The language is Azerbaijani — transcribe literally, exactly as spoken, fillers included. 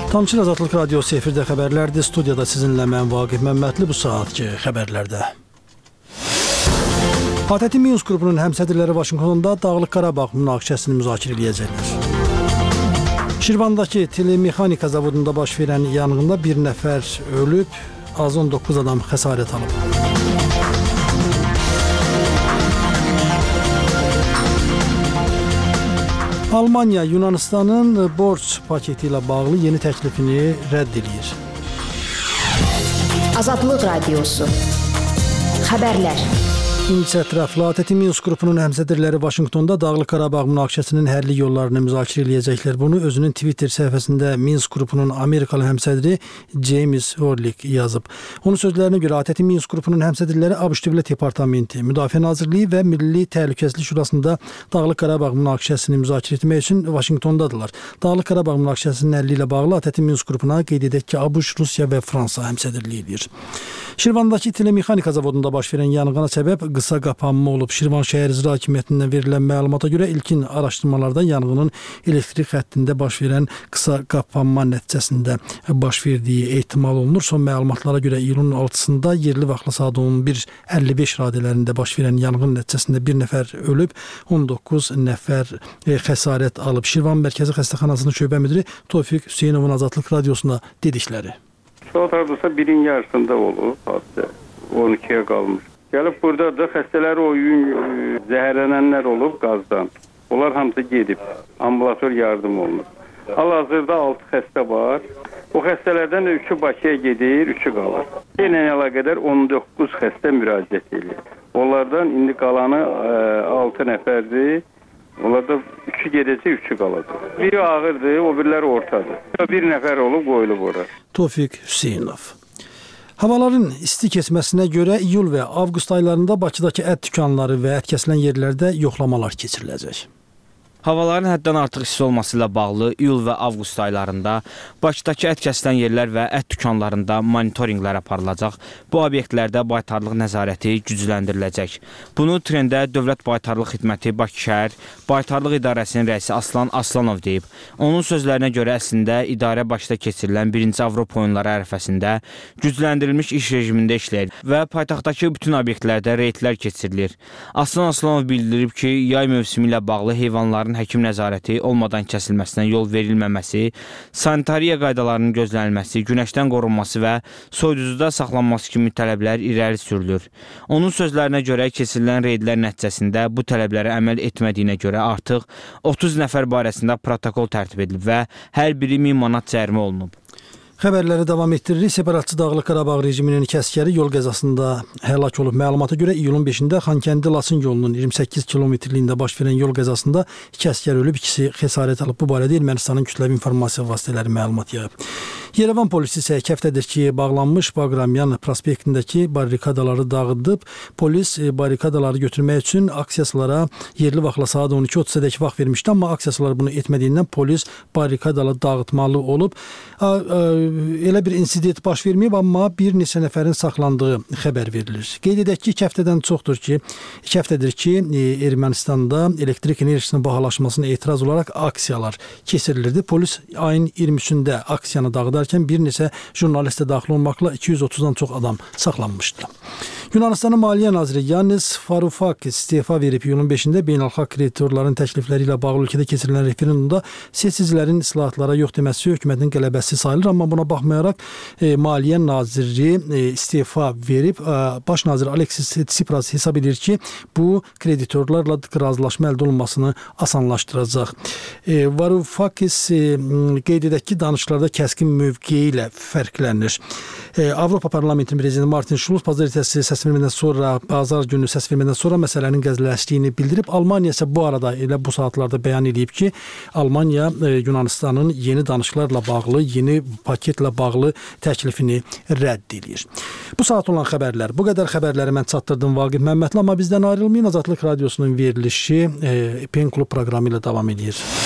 Tamçı Azadlıq Radiosu efirdə xəbərlərdir. Studiyada sizinlə mən Vaqif Məmmədli bu saatki xəbərlərdə. ATƏT Minsk qrupunun həmsədrləri Vaşinqtonda Dağlıq Qarabağ münaqişəsini müzakirə edəcəklər. Şirvandakı telemexanika zavodunda baş verən yanğında bir nəfər ölüb, az on doqquz adam xəsarət alıb. Almanya Yunanistanın borc paketi ilə bağlı yeni təklifini rədd edir. Azadlıq Radiosu xəbərlər. İncə ətraflı ATƏT Minsk qrupunun həmsədrləri Vaşinqtonda Dağlıq Qarabağ münaqişəsinin həlli yollarını müzakirə edəcəklər. Bunu özünün Twitter səhifəsində Minsk qrupunun Amerikalı həmsədri James Orlik yazıb. Onun sözlərinə görə ATƏT Minsk qrupunun həmsədrləri ABŞ Dövlət Departamenti, Müdafiə Nazirliyi və Milli Təhlükəsizlik Şurasında Dağlıq Qarabağ münaqişəsini müzakirə etmək üçün Vaşinqtondadırlar. Dağlıq Qarabağ münaqişəsinin həlli ilə bağlı ATƏT Minsk qrupuna qeyd edək ki, ABŞ, Rusiya və Fransa həmsədrliyi edir. Şirvandakı telemexanika zavodunda baş verən yanğına səbəb qısa qapanma olub. Şirvan şəhər icra hakimiyyətindən verilən məlumata görə ilkin araşdırmalarda yanğının elektrik xəttində baş verən qısa qapanma nəticəsində baş verdiyi ehtimal olunur. Son məlumatlara görə iyulun altısında yerli vaxtla saat on bir əlli beş radələrində baş verən yanğın nəticəsində bir nəfər ölüb, on doqquz nəfər xəsarət alıb. Şirvan Mərkəzi Xəstəxanasının şöbə müdiri Tofiq Hüseynovun Azadlıq Radiosuna dedikləri. Saat hardasa birin yarısında olub, hadisə on ikiyə qalmış. Gəlib burada da xəstələri o gün zəhərlənənlər olub qazdan. Onlar hamısı gedib, ambulator yardım olunur. Hal-hazırda altı xəstə var. O xəstələrdən də üçü Bakıya gedir, üçü qalır. Yenə əlaqədar on doqquz xəstə müraciət edir. Onlardan indi qalanı altı nəfərdir. Onlarda üçü gedəcək, üçü qalacaq. Biri ağırdır, o biriləri ortadır. Bir nəfər olub qoyulub ora. Tofiq Hüseynov. Havaların isti keçməsinə görə iyul və avqust aylarında Bakıdakı ət dükanları və ət kəsilən yerlərdə yoxlamalar keçiriləcək. Havaların həddən artıq isti olması ilə bağlı iyul və avqust aylarında Bakıdakı ət kəsilən yerlər və ət dükanlarında monitorinqlər aparılacaq. Bu obyektlərdə baytarlıq nəzarəti gücləndiriləcək. Bunu trendə Dövlət Baytarlıq Xidməti Bakı şəhər Baytarlıq İdarəsinin rəisi Aslan Aslanov deyib. Onun sözlərinə görə əslində idarə Bakıda keçirilən birinci Avropa oyunları ərəfəsində gücləndirilmiş iş rejimində işləyir və paytaxtdakı bütün obyektlərdə reydlər keçirilir. Aslan Aslanov bildirib ki, yay mövsümü ilə bağlı heyvanların həkim nəzarəti olmadan kəsilməsinə yol verilməməsi, sanitariya qaydalarının gözlənilməsi, günəşdən qorunması və soyuducuda saxlanması kimi tələblər irəli sürülür. Onun sözlərinə görə keçirilən reydlər nəticəsində bu tələblərə əməl etmədiyinə görə artıq otuz nəfər barəsində protokol tərtib edilib və hər biri min manat cərimə olunub. Xəbərləri davam etdiririk. Separatçı Dağlıq Qarabağ rejiminin iki əsgəri yol qəzasında həlak olub. Məlumata görə iyulun beşində Xankəndi-Laçın yolunun iyirmi səkkiz kilometrliyində baş verən yol qəzasında iki əsgər ölüb, ikisi xəsarət alıb. Bu barədə Ermənistanın kütləvi informasiya vasitələri məlumat yayıb. Yerevan polisi isə iki həftədir ki, bağlanmış Baqramyan prospektindəki barrikadaları dağıdıb. Polis barrikadaları götürmək üçün aksiyaslara yerli vaxtla saat on iki otuzadək vaxt vermişdi, amma aksiyaslar bunu etmədiyindən polis barrikadaları dağıtmalı olub. Elə bir insident baş verməyib, amma bir neçə nəfərin saxlandığı xəbər verilir. Qeyd edək ki, iki həftədən çoxdur ki, iki həftədir ki, Ermənistanda elektrik enerjisinin bahalaşmasına etiraz olaraq aksiyalar keçirilirdi. Polis ayın iyirmi üçündə aksiyanı dağıdarkən bir neçə jurnalist də daxil olmaqla iki yüz otuzdan çox adam saxlanmışdı. Yunanistanın Maliyyə naziri Yannis Varoufakis istefa verib. iyulun beşində beynəlxalq kreditorların təklifləri ilə bağlı ölkədə keçirilən referendumda seçicilərin islahatlara yox deməsi hökumətin qələbəsi sayılır, amma buna baxmayaraq e, Maliyyə naziri e, istefa verib. E, baş nazir Alexis Tsipras hesab edir ki, bu kreditorlarla razılaşma əldə olunmasını asanlaşdıracaq. E, Varoufakis e, qeyd edək ki, danışıqlarda kəskin mövqeyi ilə fərqlənir. E, Avropa Parlamentinin prezidenti Martin Schulz bazar ertəsi səs vermədən sonra, bazar günü səs vermədən sonra məsələnin qəzləşdiyini bildirib. Almaniya isə bu arada elə bu saatlarda bəyan edib ki, Almaniya e, Yunanistanın yeni danışıqlarla bağlı, yeni paketlə bağlı təklifini rədd edir. Bu saat olan xəbərlər. Bu qədər xəbərləri mən çatdırdım Vaqif Məmmədli, amma bizdən ayrılmayın. Azadlıq Radiosunun verilişi e, Pen Klub proqramı ilə davam edir.